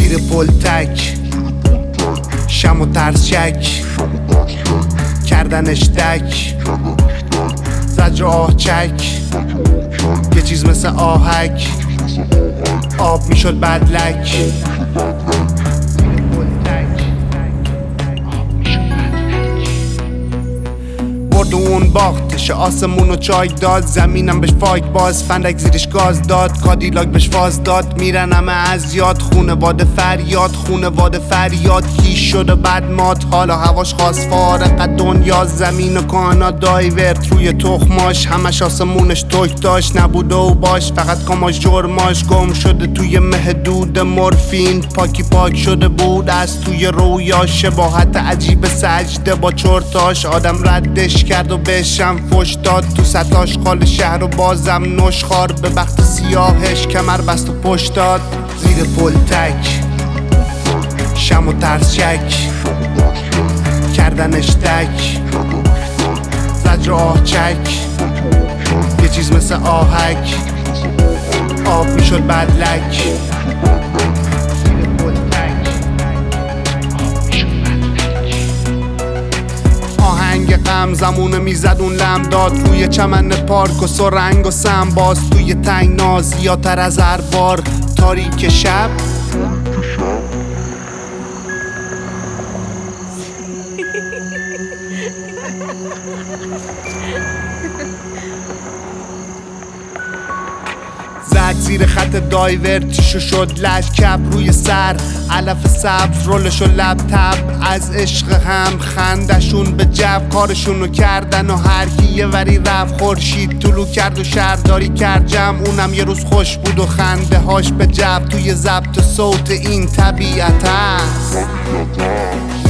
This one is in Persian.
زیر پل تک شم و ترس شک کردنش تک زجر آه چک یه چیز مثل آهک آب میشد بدلک برد و اون باختش آسمون و چای داد زمینم بهش فایک باز فندک زیرش گاز داد کادیلاک بهش فاز داد میرن همه از یاد خونواده فریاد کیش شده بد مات حالا هواش خاص فارق دنیا زمین و کائنات دایورت روی تخماش همش آسمونش توک داشت نبوده و باش فقط کاماش جرماش گم شده توی مهدود مورفین پاک شده بود از توی رویاش شباهت عجیب سجده با چرتاش آدم ردش کرد و بهشم فش داد تو ستاش خال شهر و بازم نشخار به بخت سیاهش کمر بست و پشت داد زیر پل تک شم و ترس شک کردنش تک زجر آه چک یه چیز مثل آهک آب میشد بدلک آهنگ غم زمونه میزد اون لم داد روی چمن پارک و سرنگ و سم باز توی تنگنا زیادتر از هر بار تاریک شب زد زیر خط دایورتیشو شد لشکب روی سر علف سبز رولشو لب تب از عشق هم خندشون به جو کارشونو کردن و هر کی یه وری رفت خورشید طلوع کرد و شهرداری کرد جمع اونم یه روز خوش بود و خنده هاش به جو توی ضبط صوت این طبیعت است